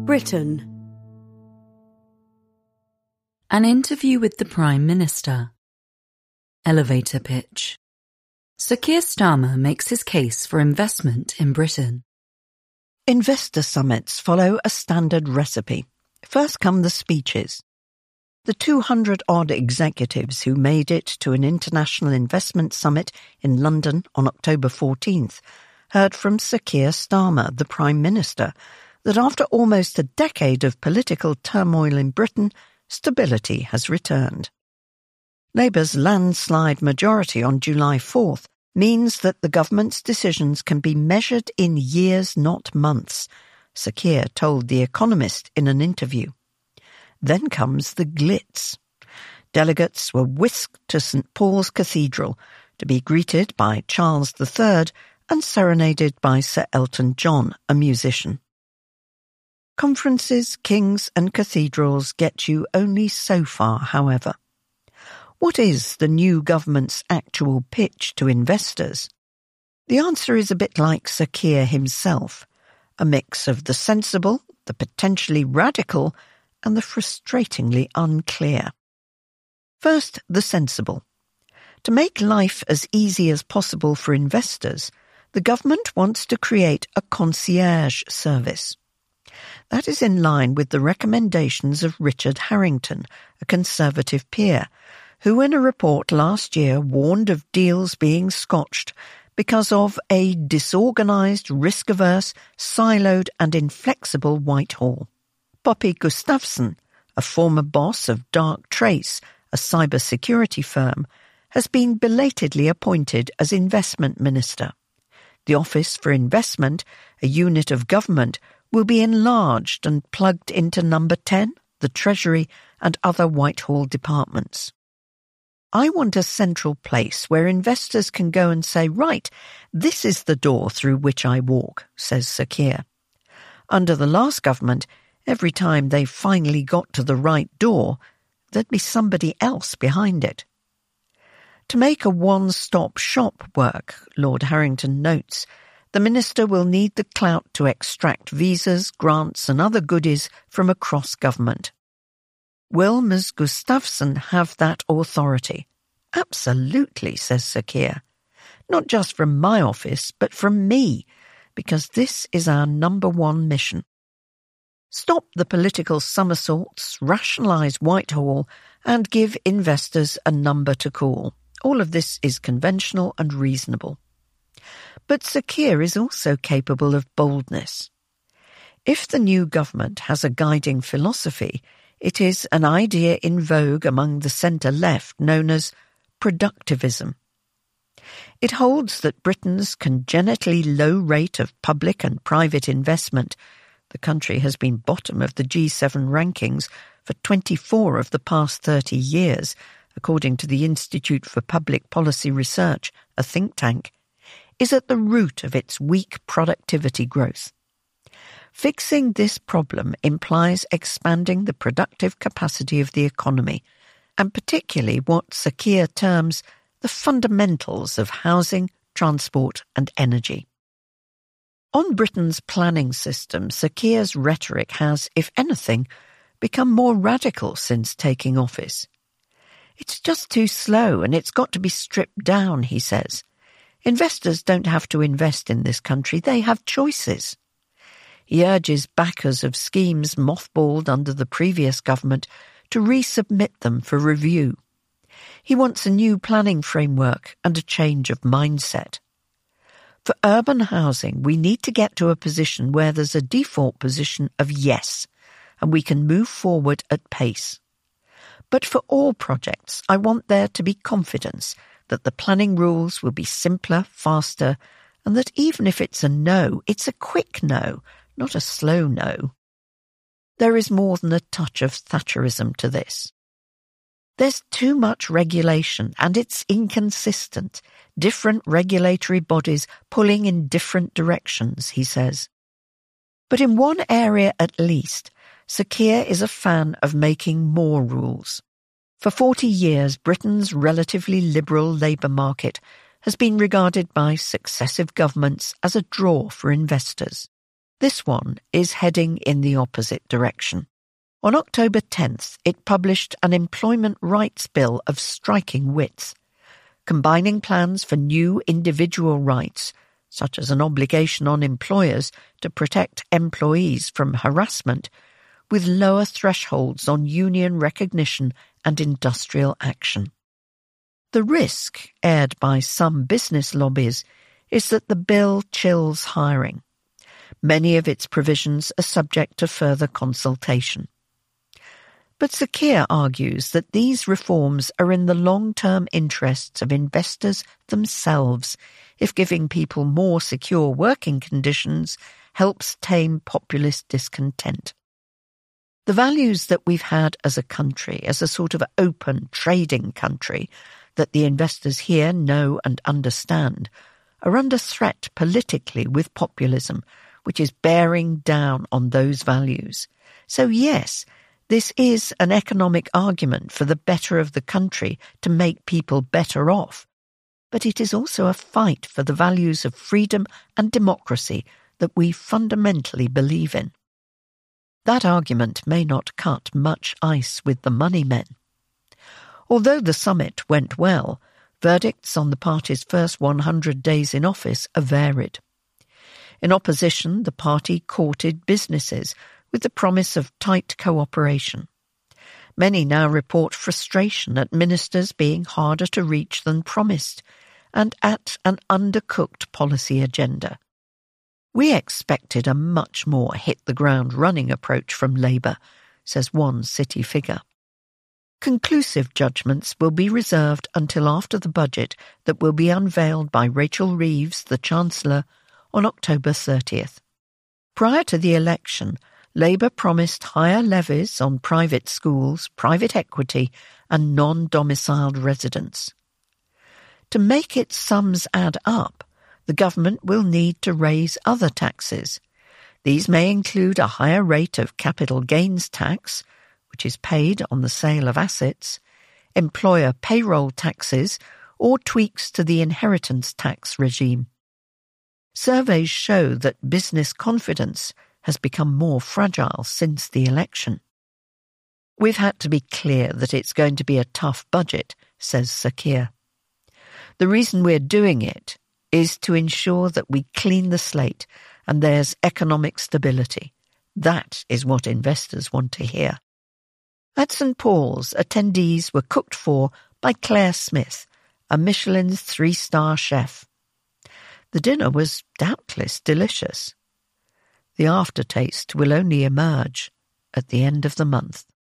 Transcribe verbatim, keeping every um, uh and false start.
Britain. An interview with the Prime Minister. Elevator pitch. Sir Keir Starmer makes his case for investment in Britain. Investor summits follow a standard recipe. First come the speeches. The two hundred odd executives who made it to an international investment summit in London on October fourteenth heard from Sir Keir Starmer, the Prime Minister, that after almost a decade of political turmoil in Britain, stability has returned. Labour's landslide majority on July fourth means that the government's decisions can be measured in years, not months, Sir Keir told The Economist in an interview. Then comes the glitz. Delegates were whisked to St Paul's Cathedral to be greeted by Charles the Third and serenaded by Sir Elton John, a musician. Conferences, kings and cathedrals get you only so far, however. What is the new government's actual pitch to investors? The answer is a bit like Sir Keir himself, a mix of the sensible, the potentially radical, and the frustratingly unclear. First, the sensible. To make life as easy as possible for investors, the government wants to create a concierge service. That is in line with the recommendations of Richard Harrington, a Conservative peer, who in a report last year warned of deals being scotched because of a disorganised, risk-averse, siloed and inflexible Whitehall. Poppy Gustafsson, a former boss of Dark Trace, a cyber-security firm, has been belatedly appointed as investment minister. The Office for Investment, a unit of government, will be enlarged and plugged into Number ten, the Treasury, and other Whitehall departments. I want a central place where investors can go and say, right, this is the door through which I walk, says Sir Keir. Under the last government, every time they finally got to the right door, there'd be somebody else behind it. To make a one-stop shop work, Lord Harrington notes, the minister will need the clout to extract visas, grants and other goodies from across government. Will Miz Gustafsson have that authority? Absolutely, says Sir Keir. Not just from my office, but from me, because this is our number one mission. Stop the political somersaults, rationalise Whitehall, and give investors a number to call. All of this is conventional and reasonable. But Sir Keir is also capable of boldness. If the new government has a guiding philosophy, it is an idea in vogue among the centre-left known as productivism. It holds that Britain's congenitally low rate of public and private investment — the country has been bottom of the G seven rankings for twenty-four of the past thirty years, according to the Institute for Public Policy Research, a think tank — is at the root of its weak productivity growth. Fixing this problem implies expanding the productive capacity of the economy, and particularly what Sir Keir terms the fundamentals of housing, transport and energy. On Britain's planning system, Sir Keir's rhetoric has, if anything, become more radical since taking office. It's just too slow and it's got to be stripped down, he says. Investors don't have to invest in this country, they have choices. He urges backers of schemes mothballed under the previous government to resubmit them for review. He wants a new planning framework and a change of mindset. For urban housing, we need to get to a position where there's a default position of yes, and we can move forward at pace. But for all projects, I want there to be confidence that the planning rules will be simpler, faster, and that even if it's a no, it's a quick no, not a slow no. There is more than a touch of Thatcherism to this. There's too much regulation and it's inconsistent, different regulatory bodies pulling in different directions, he says. But in one area at least, Sir Keir is a fan of making more rules. For forty years, Britain's relatively liberal labour market has been regarded by successive governments as a draw for investors. This one is heading in the opposite direction. On October tenth, it published an employment rights bill of striking width, combining plans for new individual rights, such as an obligation on employers to protect employees from harassment, with lower thresholds on union recognition and industrial action. The risk, aired by some business lobbies, is that the bill chills hiring. Many of its provisions are subject to further consultation. But Sakir argues that these reforms are in the long-term interests of investors themselves if giving people more secure working conditions helps tame populist discontent. The values that we've had as a country, as a sort of open trading country that the investors here know and understand, are under threat politically with populism, which is bearing down on those values. So yes, this is an economic argument for the better of the country to make people better off, but it is also a fight for the values of freedom and democracy that we fundamentally believe in. That argument may not cut much ice with the money men. Although the summit went well, verdicts on the party's first one hundred days in office are varied. In opposition, the party courted businesses with the promise of tight cooperation. Many now report frustration at ministers being harder to reach than promised, and at an undercooked policy agenda. We expected a much more hit-the-ground-running approach from Labour, says one city figure. Conclusive judgments will be reserved until after the budget that will be unveiled by Rachel Reeves, the Chancellor, on October thirtieth. Prior to the election, Labour promised higher levies on private schools, private equity and non-domiciled residents. To make its sums add up, the government will need to raise other taxes. These may include a higher rate of capital gains tax, which is paid on the sale of assets, employer payroll taxes, or tweaks to the inheritance tax regime. Surveys show that business confidence has become more fragile since the election. We've had to be clear that it's going to be a tough budget, says Sakir. The reason we're doing it is to ensure that we clean the slate and there's economic stability. That is what investors want to hear. At Saint Paul's, attendees were cooked for by Claire Smith, a Michelin's three-star chef. The dinner was doubtless delicious. The aftertaste will only emerge at the end of the month.